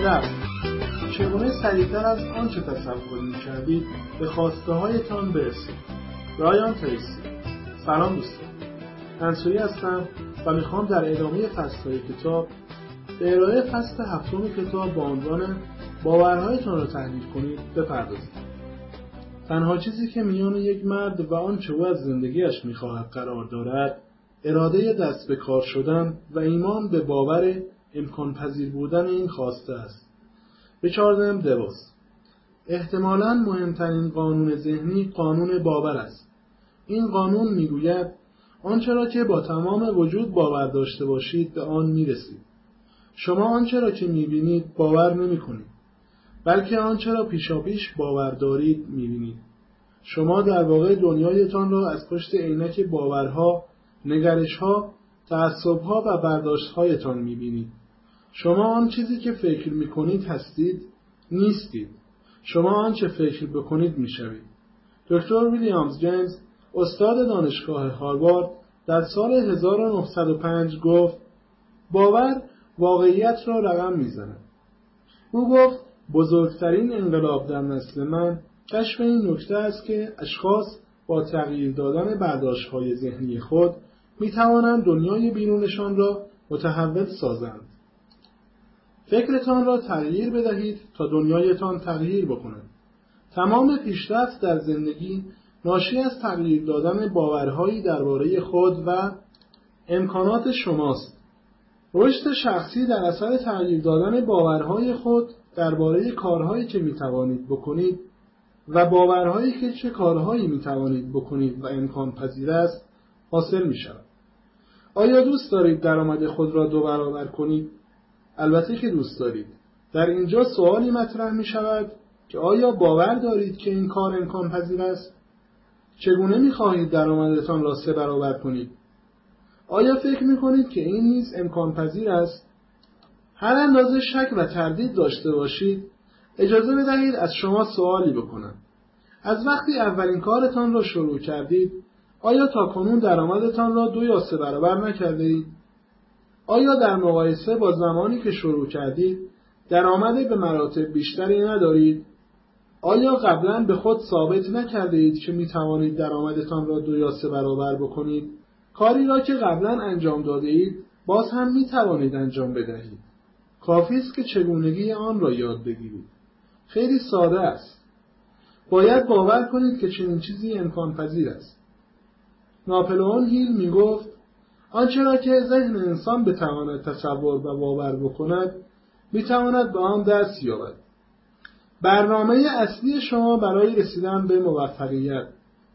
10. چگونه سریعتر از آنچه تصور می‌کردید به خواسته‌هایتان برسید. رایان تریسی. سلام دوستان، منصوری هستم و میخوام در ادامه فصل‌های کتاب به ارائه فصل 7 کتاب با عنوان باورهایتان را تحلیل کنید بپردازیم. تنها چیزی که میان یک مرد و آنچه او از زندگیش میخواهد قرار دارد، اراده دست به کار شدن و ایمان به باور امکان پذیر بودن این خواسته است. ریچارد دووس. احتمالاً مهمترین قانون ذهنی قانون باور است. این قانون میگوید آنچه را که با تمام وجود باور داشته باشید به آن میرسید. شما آنچه را که میبینید باور نمی‌کنید، بلکه آنچه را پیشاپیش باور دارید میبینید. شما در واقع دنیایتان را از پشت عینک باورها، نگرشها، تعصبها و برداشتهایتان میبینید. شما آن چیزی که فکر میکنید هستید، نیستید. شما آنچه فکر بکنید میشوید. دکتر ویلیامز جیمز، استاد دانشگاه هاروارد، در سال 1905 گفت باور واقعیت را رقم میزند. او گفت بزرگترین انقلاب در نسل من کشف این نکته است که اشخاص با تغییر دادن برداشت‌های ذهنی خود می‌توانند دنیای بیرونشان را متحول سازند. فکرتان را تغییر بدهید تا دنیایتان تغییر بکند. تمام پیشرفت در زندگی ناشی از تغییر دادن باورهایی درباره خود و امکانات شماست. رشد شخصی در اثر تغییر دادن باورهای خود درباره کارهایی که میتوانید بکنید و باورهایی که چه کارهایی میتوانید بکنید و امکان پذیر است حاصل میشود. آیا دوست دارید درآمد خود را 2 برابر کنید؟ البته که دوست دارید. در اینجا سوالی مطرح میشود که آیا باور دارید که این کار امکان پذیر است؟ چگونه میخواهید درآمدتان را 3 برابر کنید؟ آیا فکر میکنید که این نیز امکان پذیر است؟ هر اندازه شک و تردید داشته باشید، اجازه بدهید از شما سوالی بکنم. از وقتی اولین کارتان را شروع کردید، آیا تاکنون درآمدتان را 2 یا 3 برابر نکرده اید؟ آیا در مقایسه با زمانی که شروع کردید، درآمد به مراتب بیشتری ندارید؟ آیا قبلا به خود ثابت نکرده اید که می توانید درآمدتان را 2 یا 3 برابر بکنید؟ کاری را که قبلا انجام داده اید، باز هم می توانید انجام بدهید. کافی است که چگونگی آن را یاد بگیرید. خیلی ساده است. باید باور کنید که چنین چیزی امکان پذیر است. ناپلئون هیل می گفت آنچه را که ذهن انسان بتواند تصور و باور بکند، می تواند به آن دست یابد. برنامه اصلی شما برای رسیدن به موفقیت.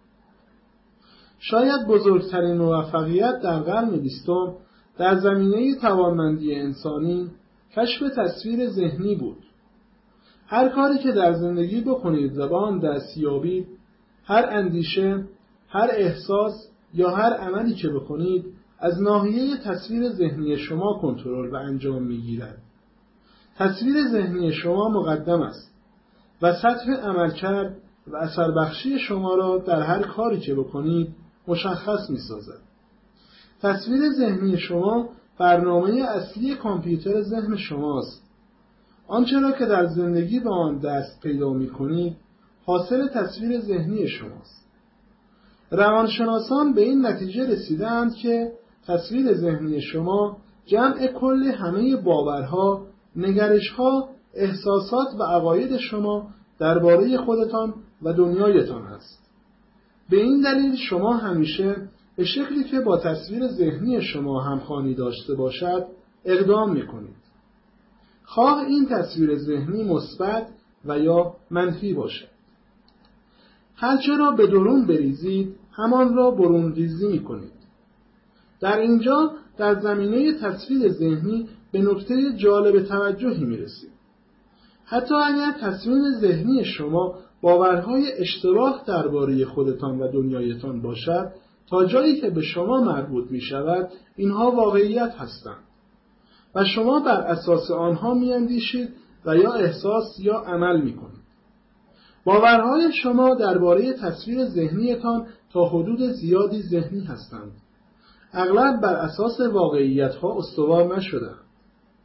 شاید بزرگترین موفقیت در قرن 20 در زمینه توانمندی انسانی کشف تصویر ذهنی بود. هر کاری که در زندگی بکنید و به آن دست یابید، هر اندیشه، هر احساس یا هر عملی که بکنید، از ناحیه تصویر ذهنی شما کنترل و انجام میگیرد. تصویر ذهنی شما مقدم است و سطح عملکرد و اثر بخشی شما را در هر کاری که بکنید مشخص می‌سازد. تصویر ذهنی شما برنامه اصلی کامپیوتر ذهن شماست. آنچه را که در زندگی به آن دست پیدا می‌کنید حاصل تصویر ذهنی شماست. روانشناسان به این نتیجه رسیدند که تصویر ذهنی شما جمع کل همه باورها، نگرش‌ها، احساسات و عقاید شما درباره خودتان و دنیایتان است. به این دلیل شما همیشه به شکلی که با تصویر ذهنی شما همخوانی داشته باشد اقدام می‌کنید. خواه این تصویر ذهنی مثبت و یا منفی باشد. هرچه را به درون بریزید همان را برون ریزی می‌کنید. در اینجا در زمینه تصویر ذهنی به نکته جالب توجهی می‌رسید. حتی اگر تصویر ذهنی شما باورهای اشتباه درباره خودتان و دنیایتان باشد، تا جایی که به شما مربوط می شود اینها واقعیت هستند و شما بر اساس آنها می اندیشید و یا احساس یا عمل می کنید. باورهای شما درباره تصویر ذهنیتان تا حدود زیادی ذهنی هستند. اغلب بر اساس واقعیت‌ها استوار نشدند.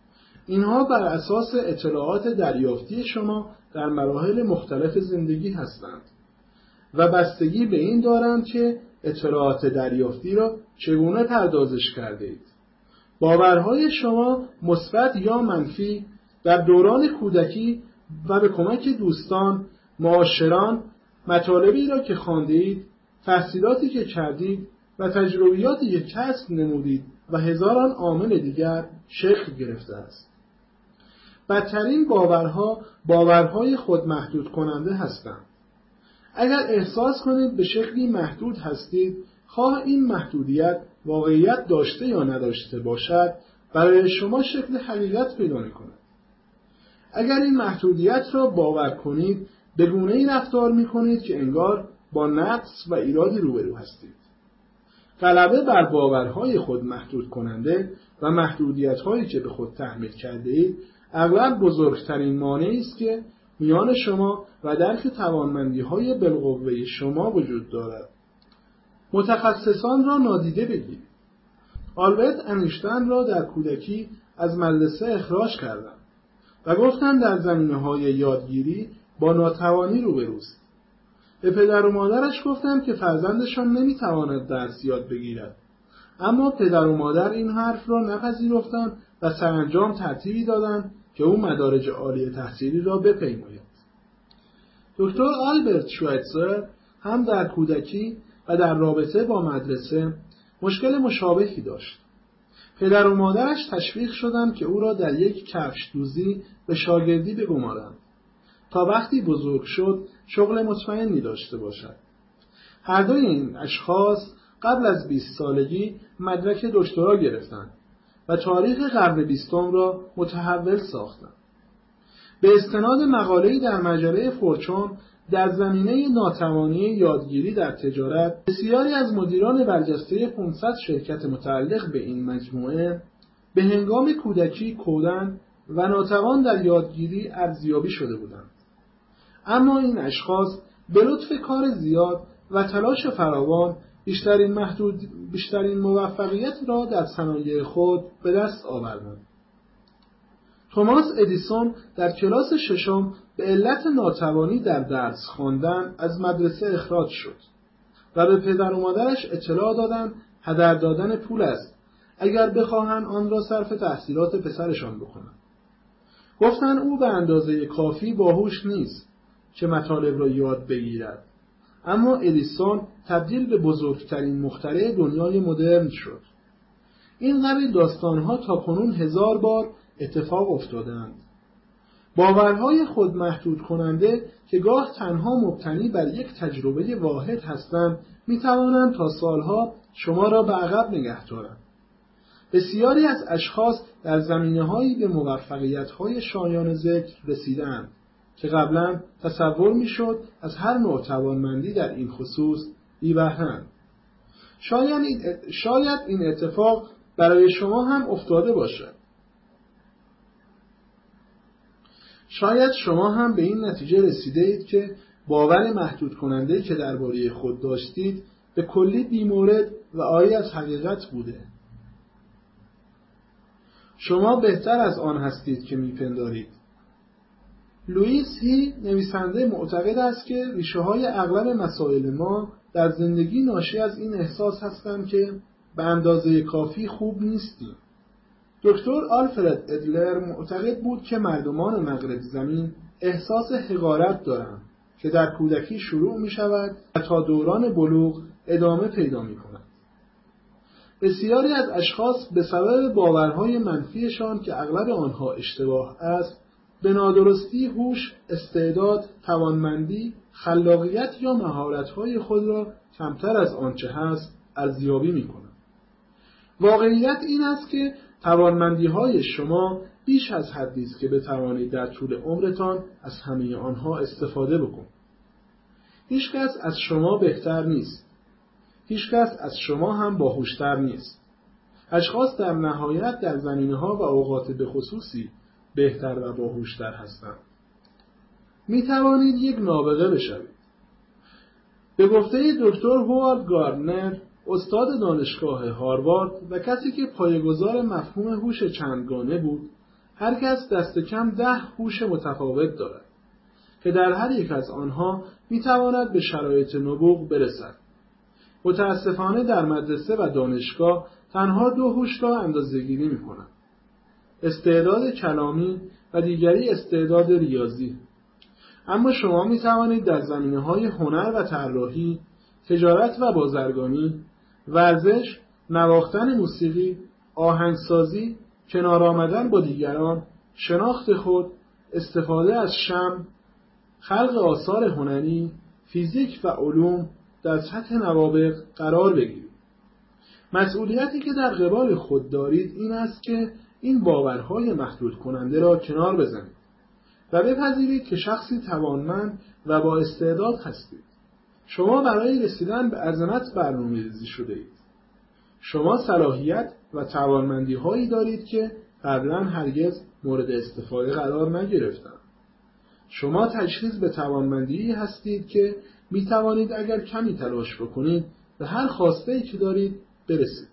اینها بر اساس اطلاعات دریافتی شما در مراحل مختلف زندگی هستند و بستگی به این دارند که اطلاعات دریافتی را چگونه پردازش کرده اید. باورهای شما مثبت یا منفی در دوران کودکی و به کمک دوستان، معاشران، مطالبی را که خواندید، تحصیلاتی که کردید و تجربیاتی که کسب نمودید و هزاران عامل دیگر شکل گرفته است. بدترین باورها باورهای خود محدود کننده هستند. اگر احساس کنید به شکلی محدود هستید، خواه این محدودیت واقعیت داشته یا نداشته باشد، برای شما شکل حقیقت پیدا می‌کند. اگر این محدودیت را باور کنید، به گونه‌ای رفتار می‌کنید که انگار با نقص و ایرادی روبرو هستید. غلبه بر باورهای خود محدود کننده و محدودیت‌هایی که به خود تحمیل کرده‌اید، اغلب بزرگترین مانعی است که میان شما و درک توانمندی‌های بالقوه شما وجود دارد. متخصصان را نادیده بگیرید. آلبرت انیشتین را در کودکی از مدرسه اخراج کردند و گفتند در زمینه‌های یادگیری با ناتوانی روبروست. به پدر و مادرش گفتند که فرزندشان نمیتواند درس یاد بگیرد، اما پدر و مادر این حرف را نپذیرفتند و سرانجام ترتیبی دادند که او مدارج عالی تحصیلی را بپیماید. دکتر آلبرت شوایتزر هم در کودکی و در رابطه با مدرسه مشکل مشابهی داشت. پدر و مادرش تشویق شدند که او را در یک کفش دوزی به شاگردی بگمارند تا وقتی بزرگ شد شغل مطمئنی داشته باشد. هر دوی این اشخاص قبل از 20 سالگی مدرک دکترا گرفتند و تاریخ قرن 20 را متحول ساختند. به استناد مقاله‌ای در مجله فورچون در زمینه ناتوانی یادگیری در تجارت، بسیاری از مدیران برجسته 500 شرکت متعلق به این مجموعه به هنگام کودکی کودن و ناتوان در یادگیری ارزیابی شده بودند. اما این اشخاص به لطف کار زیاد و تلاش فراوان بیشترین موفقیت را در صنایع خود به دست آوردند. توماس ادیسون در کلاس ششم به علت ناتوانی در درس خواندن از مدرسه اخراج شد و به پدر و مادرش اطلاع دادند هدر دادن پول است اگر بخواهند آن را صرف تحصیلات پسرشان بکنند. گفتند او به اندازه کافی باهوش نیست که مطالب را یاد بگیرد. اما ادیسون تبدیل به بزرگترین مخترع دنیای مدرن شد. این قبیل داستانها تا کنون 1000 بار اتفاق افتادند. باورهای خود محدود کننده که گاه تنها مبتنی بر یک تجربه واحد هستند می توانند تا سالها شما را به عقب نگه دارند. بسیاری از اشخاص در زمینه‌هایی به موفقیت‌های شایان ذکر رسیدند که قبلا تصور میشد از هر نوع توانمندی در این خصوص بی بهره‌اند. شاید این اتفاق برای شما هم افتاده باشد. شاید شما هم به این نتیجه رسیده اید که باور محدود کننده که درباره خود داشتید به کلی بی‌مورد و عاری از حقیقت بوده. شما بهتر از آن هستید که میپندارید. لوئیس هی نویسنده معتقد است که ریشه‌های اغلب مسائل ما در زندگی ناشی از این احساس هستند که به اندازه کافی خوب نیستیم. دکتر آلفرد ادلر معتقد بود که مردمان مغرب زمین احساس حقارت دارند که در کودکی شروع می شود و تا دوران بلوغ ادامه پیدا می کند. بسیاری از اشخاص به سبب باورهای منفیشان که اغلب آنها اشتباه است، به نادرستی هوش، استعداد، توانمندی، خلاقیت یا مهارت‌های خود را کمتر از آنچه هست ارزیابی می‌کنند. واقعیت این است که توانمندی‌های شما بیش از حدی است که بتوانید در طول عمرتان از همه آنها استفاده بکنید. هیچ کس از شما بهتر نیست. هیچ کس از شما هم باهوشتر نیست. اشخاص در نهایت در زمینه‌ها و اوقات بخصوصی بهتر و باهوشتر هستند. می توانید یک نابغه بشوید. به گفته دکتر هوارد گاردنر، استاد دانشگاه هاروارد و کسی که پایه‌گذار مفهوم هوش چندگانه بود، هر کس دست کم 10 هوش متفاوت دارد که در هر یک از آنها میتواند به شرایط نبوغ برسد. متاسفانه در مدرسه و دانشگاه تنها 2 هوش را اندازه‌گیری می‌کنند: استعداد کلامی و دیگری استعداد ریاضی. اما شما می‌توانید در زمینه‌های هنر و طراحی، تجارت و بازرگانی، ورزش، نواختن موسیقی، آهنگسازی، کنار آمدن با دیگران، شناخت خود، استفاده از شمع، خلق آثار هنری، فیزیک و علوم در سطح نوابغ قرار بگیرید. مسئولیتی که در قبال خود دارید این است که این باورهای محدود کننده را کنار بزنید و بپذیرید که شخصی توانمند و با استعداد هستید. شما برای رسیدن به عظمت برنامه‌ریزی شده اید. شما صلاحیت و توانمندی هایی دارید که قبلا هرگز مورد استفاده قرار نگرفتند. شما تشخیص به توانمندی هستید که می توانید اگر کمی تلاش بکنید به هر خواسته‌ای که دارید برسید.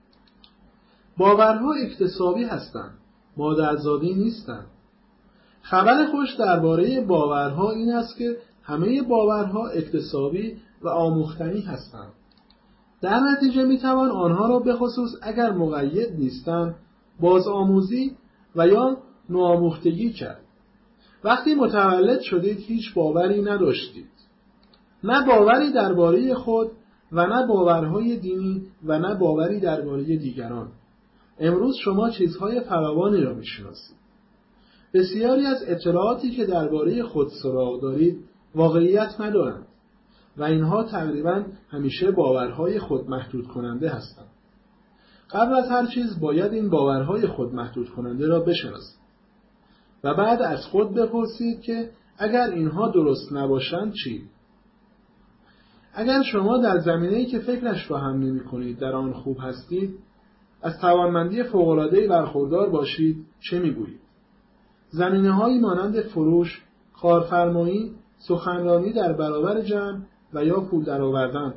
باورها اکتسابی هستند، مادرزادی نیستند. خبر خوش درباره باورها این است که همه باورها اکتسابی و آموختنی هستند. در نتیجه می توان آنها را به خصوص اگر مقید نیستند بازآموزی و یا نوآموختگی کرد. وقتی متولد شدید هیچ باوری نداشتید. نه باوری درباره خود و نه باورهای دینی و نه باوری درباره دیگران. امروز شما چیزهای فراوانی را می‌شناسید. بسیاری از اطلاعاتی که درباره خود سراغ دارید واقعیت ندارند و اینها تقریباً همیشه باورهای خود محدود کننده هستند. قبل از هر چیز باید این باورهای خود محدود کننده را بشناسید و بعد از خود بپرسید که اگر اینها درست نباشند چی؟ اگر شما در زمینه‌ای که فکرش را هم نمی‌کنید در آن خوب هستید، از توانمندی فوق‌العاده‌ای برخوردار باشید، چه می‌گویید؟ زمینه‌هایی مانند فروش، کارفرمایی، سخنرانی در برابر جمع و یا پول درآوردن.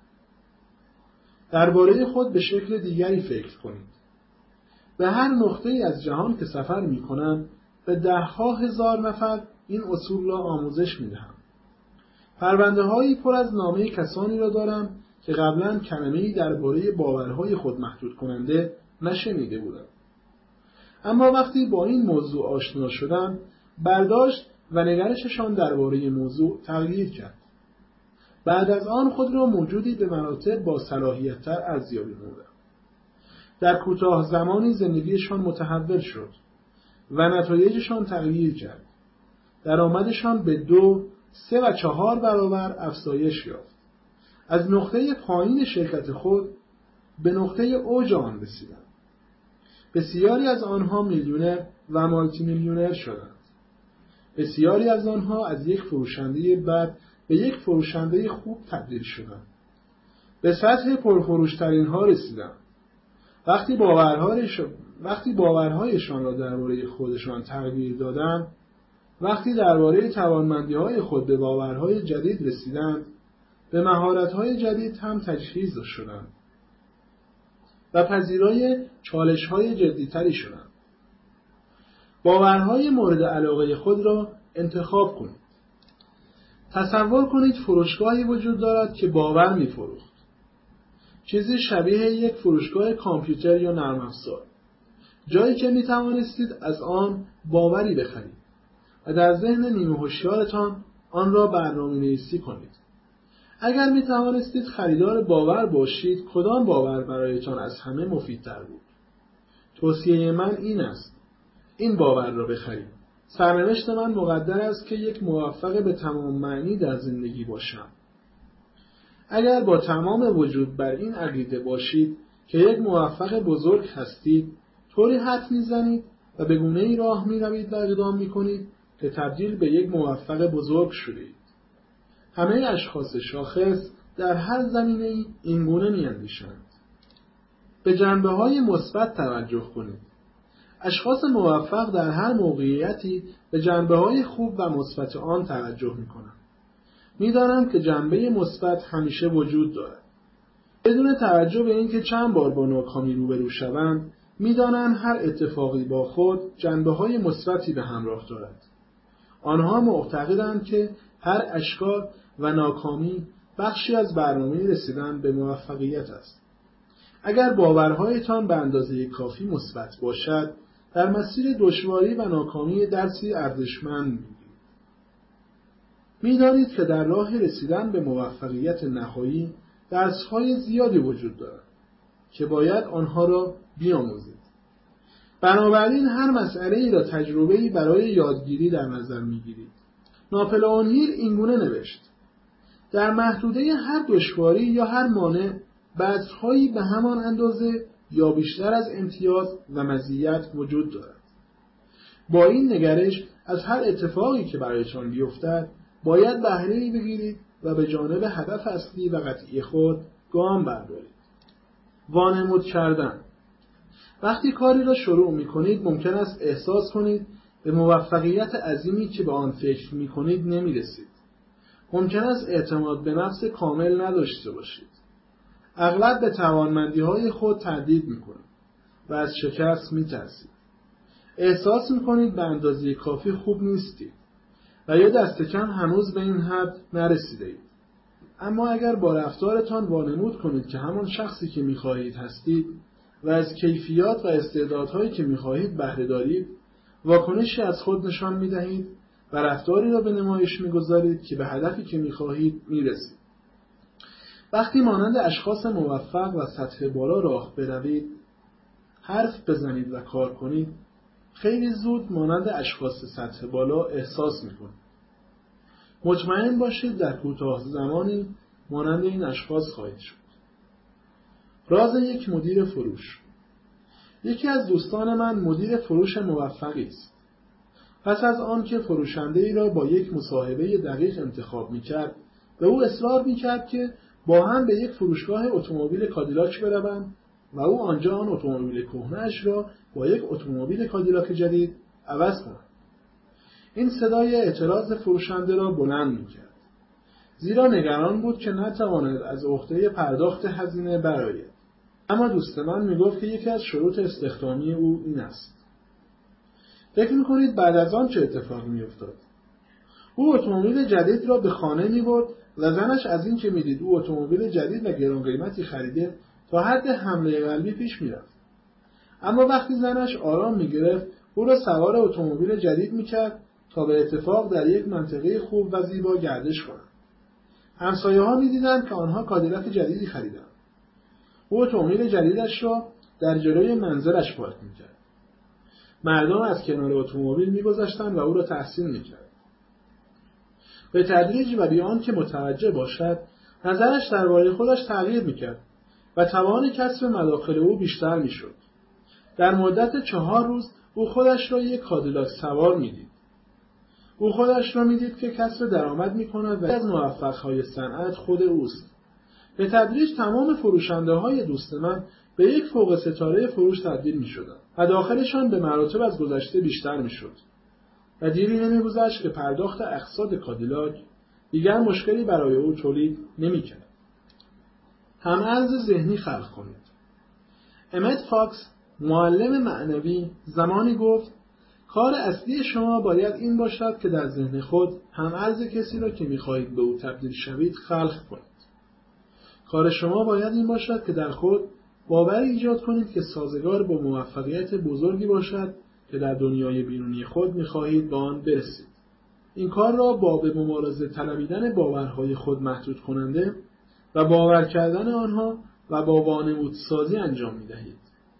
درباره خود به شکل دیگری فکر کنید. به هر نقطه‌ای از جهان که سفر می‌کنم، به 10,000 نفر این اصول را آموزش می‌دهم. پرونده‌هایی پر از نامه کسانی را دارم که قبلاً کلمه‌ای درباره باورهای خود محدود کننده نشنیده بودند. اما وقتی با این موضوع آشنا شدم، برداشت و نگرششان درباره موضوع تغییر کرد. بعد از آن خود را موجودی به مراتب با صلاحیت‌تر ارزیابی نمودم. در کوتاه زمانی زندگیشان متحول شد و نتایجشان تغییر کرد. درآمدشان به 2، 3 و 4 برابر افزایش یافت. از نقطه پایین شرکت خود به نقطه اوج آن رسیدند. بسیاری از آنها میلیونر و مالتی میلیونر شدند. بسیاری از آنها از یک فروشنده بد به یک فروشنده خوب تبدیل شدند. به سطح پرفروشترین ها رسیدند. وقتی باورهایشان را درباره خودشان تغییر دادند، وقتی درباره توانمندی‌های خود به باورهای جدید رسیدند، به مهارت‌های جدید هم تجهیز شدند و پذیرای چالش‌های جدی‌تری شدند. باورهای مورد علاقه خود را انتخاب کنید. تصور کنید فروشگاهی وجود دارد که باور می‌فروخت. چیزی شبیه یک فروشگاه کامپیوتر یا نرم افزار. جایی که می‌توانستید از آن باوری بخرید و در ذهن نیمه هوشیارتان آن را برنامه‌نویسی کنید. اگر می‌توانستید خریدار باور باشید، کدام باور برایتان از همه مفیدتر بود؟ توصیه من این است: این باور را بخرید. سرنوشت من مقدر است که یک موفق به تمام معنی در زندگی باشم. اگر با تمام وجود بر این عقیده باشید که یک موفق بزرگ هستید، طوری حرف میزنید و به گونه‌ای راه میروید و اقدام میکنید که تبدیل به یک موفق بزرگ شدید. همه اشخاص شاخص در هر زمینه‌ای این گونه میاندیشند. به جنبه‌های مثبت توجه کنید. اشخاص موفق در هر موقعیتی به جنبه‌های خوب و مثبت آن توجه میکنند. می‌دانند که جنبه مثبت همیشه وجود دارد. بدون توجه به اینکه چند بار با ناکامی روبرو شوند، می‌دانند هر اتفاقی با خود جنبه‌های مثبتی به همراه دارد. آنها معتقدند که هر اشکال و ناکامی بخشی از برنامه رسیدن به موفقیت است. اگر باورهایتان به اندازه کافی مثبت باشد، در مسیر دشواری و ناکامی درسی ارزشمند می‌گیرید. می‌دانید که در راه رسیدن به موفقیت نهایی درس‌های زیادی وجود دارد که باید آنها را بیاموزید. بنابراین هر مسئله‌ای را تجربه‌ای برای یادگیری در نظر می‌گیرید. ناپلئون هیل اینگونه نوشت: در محدوده هر دشواری یا هر مانع بذرهایی به همان اندازه یا بیشتر از امتیاز و مزیت وجود دارد. با این نگرش از هر اتفاقی که برایتان بیفتد باید بهره‌ای بگیرید و به جانب هدف اصلی و قطعی خود گام بردارید. وانمود کردن. وقتی کاری را شروع می‌کنید ممکن است احساس کنید به موفقیت عظیمی که به آن فکر می‌کنید نمی‌رسید. ممکن است اعتماد به نفس کامل نداشته باشید. اغلب به توانمندی‌های خود تردید می‌کنید و از شکست می‌ترسید. احساس می‌کنید به اندازه کافی خوب نیستید و یا دست کم هنوز به این حد نرسیدید. اما اگر با رفتارتان وانمود کنید که همان شخصی که می‌خواهید هستید و از کیفیات و استعدادهایی که می‌خواهید بهره دارید، واکنشی از خود نشان می‌دهید و رفتاری را به نمایش می‌گذارید که به هدفی که می‌خواهید می‌رسید. وقتی مانند اشخاص موفق و سطح بالا راه بروید، حرف بزنید و کار کنید، خیلی زود مانند اشخاص سطح بالا احساس می‌کنید. مطمئن باشید در کوتاه زمانی مانند این اشخاص خواهید شد. راز یک مدیر فروش. یکی از دوستان من مدیر فروش موفقی است. پس از آن که فروشنده‌ای را با یک مصاحبه دقیق انتخاب می‌کرد، به او اصرار می‌کرد که با هم به یک فروشگاه اتومبیل کادیلاک بروند و او آنجا آن اتومبیل کهنه‌اش را با یک اتومبیل کادیلاک جدید عوض کند. این صدای اعتراض فروشنده را بلند می‌کرد، زیرا نگران بود که نتواند از عهده پرداخت هزینه برآید. اما دوست من میگفت که یکی از شروط استخدامی او این است. فکر می‌کنید بعد از آن چه اتفاقی می‌افتاد؟ او اتومبیل جدید را به خانه می‌برد و زنش از این که می‌دید او اتومبیل جدید و گران قیمتی خریده تا حد حمله قلبی پیش می‌رفت. اما وقتی زنش آرام می‌گرفت، او را سوار اتومبیل جدید می‌کرد تا به اتفاق در یک منطقه خوب و زیبا گردش کنند. همسایه‌ها می‌دیدند که آنها کادیلاک جدیدی خریدند. او اتومبیل جدیدش را در جلوی منزلش پارک می‌کرد. مردم از کنار اتومبیل می‌گذشتند و او را تحسین می‌کردند. به تدریج و بی آنکه متوجه باشد، نظرش درباره خودش تغییر می‌کرد و توان کسب مداخل او بیشتر می‌شد. در مدت 4 روز او خودش را یک کادیلاک سوار می‌دید. او خودش را می‌دید که کسب درآمد می‌کند و از موفق‌های صنعت خود اوست. به تدریج تمام فروشنده‌های دوست من به یک فوق ستاره فروش تبدیل می‌شدند و داخلشان به مراتب از گذشته بیشتر می‌شد. و دیری نمی‌گذشت که پرداخت اقساط کادیلاک دیگر مشکلی برای او تولید نمی‌کرد. هم‌ارز ذهنی خلق کنید. امت فاکس، معلم معنوی، زمانی گفت: کار اصلی شما باید این باشد که در ذهن خود هم‌ارز کسی را که می‌خواهید به او تبدیل شوید خلق کنید. کار شما باید این باشد که در خود باوری ایجاد کنید که سازگار با موفقیت بزرگی باشد که در دنیای بیرونی خود می‌خواهید به آن برسید. این کار را با به مبارزه طلبیدن باورهای خود محدود کننده و باور کردن آنها و با وانمود سازی انجام می‌دهید.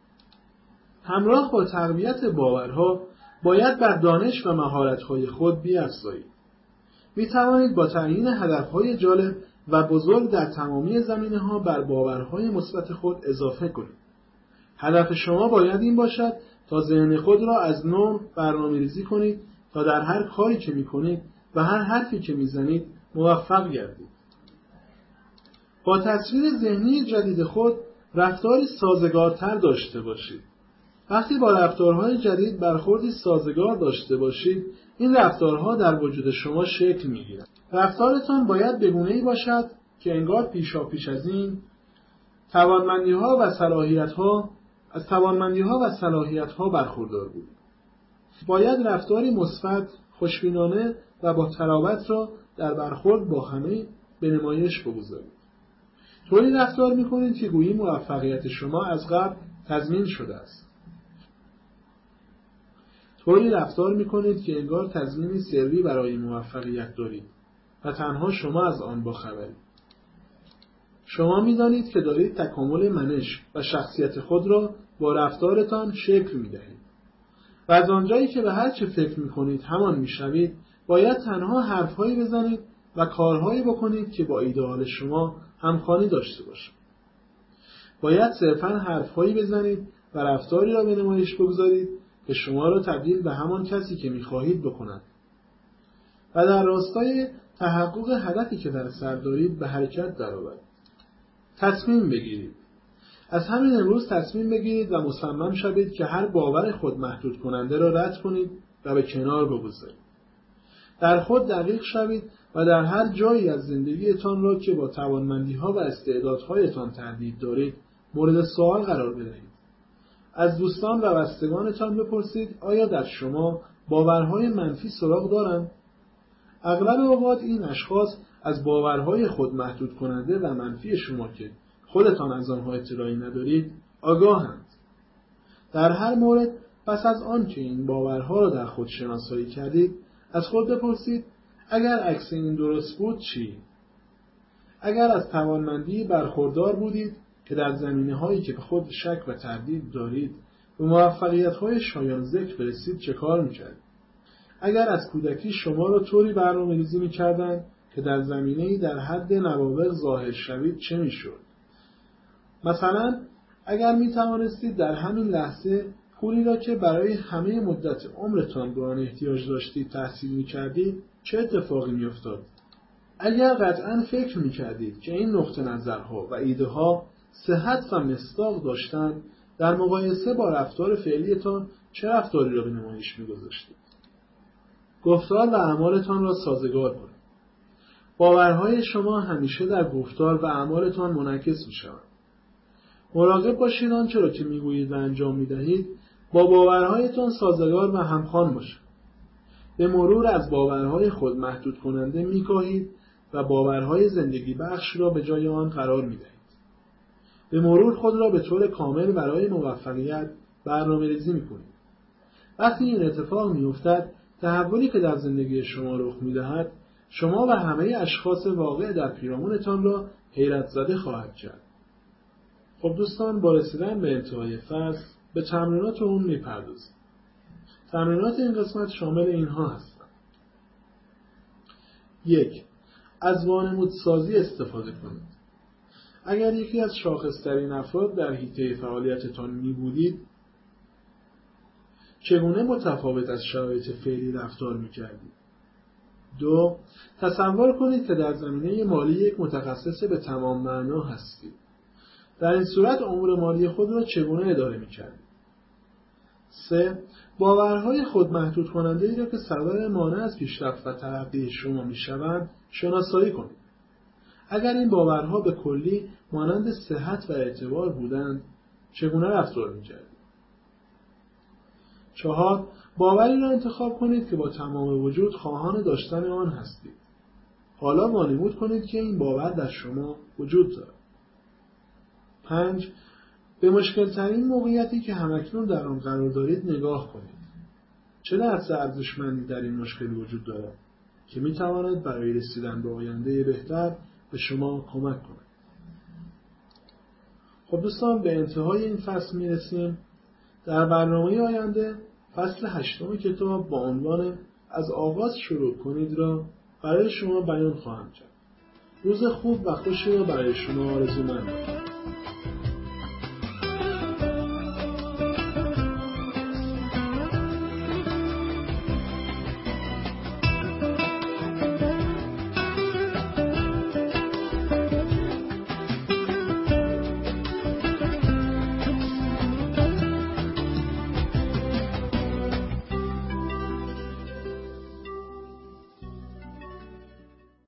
همراه با تقویت باورها باید بر دانش و مهارت‌های خود بیفزایید. می‌توانید با تعیین هدف‌های جالب و بزرگ در تمامی زمینه‌ها بر باورهای مثبت خود اضافه کنید. هدف شما باید این باشد تا ذهن خود را از نو برنامه‌ریزی کنید تا در هر کاری که می‌کنید و هر حرفی که می‌زنید موفق گردید. با تصویر ذهنی جدید خود رفتاری سازگارتر داشته باشید. وقتی با رفتارهای جدید برخوردی سازگار داشته باشید، این رفتارها در وجود شما شکل می‌گیرند. رفتارتان باید به گونه‌ای باشد که انگار پیشاپیش از این توانمندی‌ها و صلاحیت‌ها از توانمندی‌ها و صلاحیت‌ها برخوردار بودید. باید رفتاری مثبت، خوشبینانه و با تراوت را در برخورد با همه به نمایش بگذارید. طوری رفتار می‌کنید که گویی موفقیت شما از قبل تضمین شده است. طوری رفتار می‌کنید که انگار تضمینی سری برای موفقیت دارید و تنها شما از آن باخبرید. شما می‌دانید که دارید تکامل منش و شخصیت خود را با رفتارتان شکل می‌دهید. و از آنجایی که به هر چه فکر می‌کنید همان می‌شوید، باید تنها حرف‌هایی بزنید و کارهایی بکنید که با ایدئال شما همخوانی داشته باشد. باید صرفاً حرف‌هایی بزنید و رفتاری را به نمایش بگذارید که شما را تبدیل به همان کسی که می‌خواهید بکند و در راستای تحقق هدفی که در سر دارید به حرکت درآورید. تصمیم بگیرید. از همین امروز تصمیم بگیرید و مصمم شوید که هر باور خود محدود کننده را رد کنید و به کنار بگذارید. در خود دقیق شوید و در هر جایی از زندگیتان را که با توانمندی‌ها و استعدادهایتان تردید دارید مورد سوال قرار بدهید. از دوستان و بستگانتان بپرسید آیا در شما باورهای منفی سراغ دارند؟ اغلب اوقات این اشخاص از باورهای خود محدود کننده و منفی شما که خودتان از آنها اطلاعی ندارید آگاهند. در هر مورد پس از آن که این باورها را در خود شناسایی کردید از خود بپرسید اگر عکس این درست بود چی؟ اگر از توانمندی برخوردار بودید که در زمینه‌هایی که به خود شک و تردید دارید به موفقیت‌های شایان ذکر برسید چه کار می‌کردید؟ اگر از کودکی شما را طوری برنامه‌ریزی می‌کردند که در زمینه‌ای در حد نوابغ ظاهر شوید چه می‌شد؟ مثلا اگر می‌توانستید در همین لحظه پولی را که برای همه مدت عمرتان به آن احتیاج داشتید تحصیل می‌کردید چه اتفاقی می‌افتاد؟ اگر قطعاً فکر می‌کردید که این نقطه نظرها و ایده‌ها صحت و مصداق داشتند در مقایسه با رفتار فعلیتان چه رفتاری را به نمایش می‌گذاشتید؟ گفتار و اعمالتان را سازگار کنید. باورهای شما همیشه در گفتار و اعمالتان منعکس می‌شوند. مراقب باشید آنچه را که می‌گویید و انجام می‌دهید با باورهایتان سازگار و همخوان باشد. به مرور از باورهای خود محدود کننده می‌کاهید و باورهای زندگی بخش را به جای آن قرار می‌دهید. به مرور خود را به طور کامل برای موفقیت برنامه‌ریزی می‌کنید. وقتی این اتفاق می‌افتد، تحولی که در زندگی شما رخ می‌دهد، شما و همه اشخاص واقع در پیرامونتان را حیرت زده خواهد کرد. خب دوستان، با رسیدن به انتهای فصل به تمرینات اون می‌پردازیم. تمرینات این قسمت شامل اینها هستند: 1. از وانمودسازی استفاده کنید. اگر یکی از شاخص‌ترین افراد در حیطه فعالیتتان می‌بودید، چگونه متفاوت از شرایط فعلی رفتار می‌کردید؟ 2. تصور کنید که در زمینه مالی یک متخصص به تمام معنا هستید. در این صورت امور مالی خود را چگونه اداره می‌کردید؟ 3. باورهای خود محدود کننده ای را که سبب مانع از پیشرفت و ترقی شما می‌شوند شناسایی کنید. اگر این باورها به کلی مانند صحت و اعتبار بودند، چگونه رفتار می‌کردید؟ 4. باوری را انتخاب کنید که با تمام وجود خواهان داشتن آن هستید. حالا وانمود کنید که این باور در شما وجود دارد. 5. به مشکل‌ترین موقعیتی که همکنون در آن قرار دارید نگاه کنید. چه درس ارزشمندی در این مشکل وجود دارد که می‌تواند برای رسیدن به آینده بهتر به شما کمک کند. خب دوستان، به انتهای این فصل میرسیم. در برنامه آینده فصل 8 کتاب با عنوان از آغاز شروع کنید را برای شما بیان خواهم کرد. روز خوب و خوشی را برای شما آرزومند.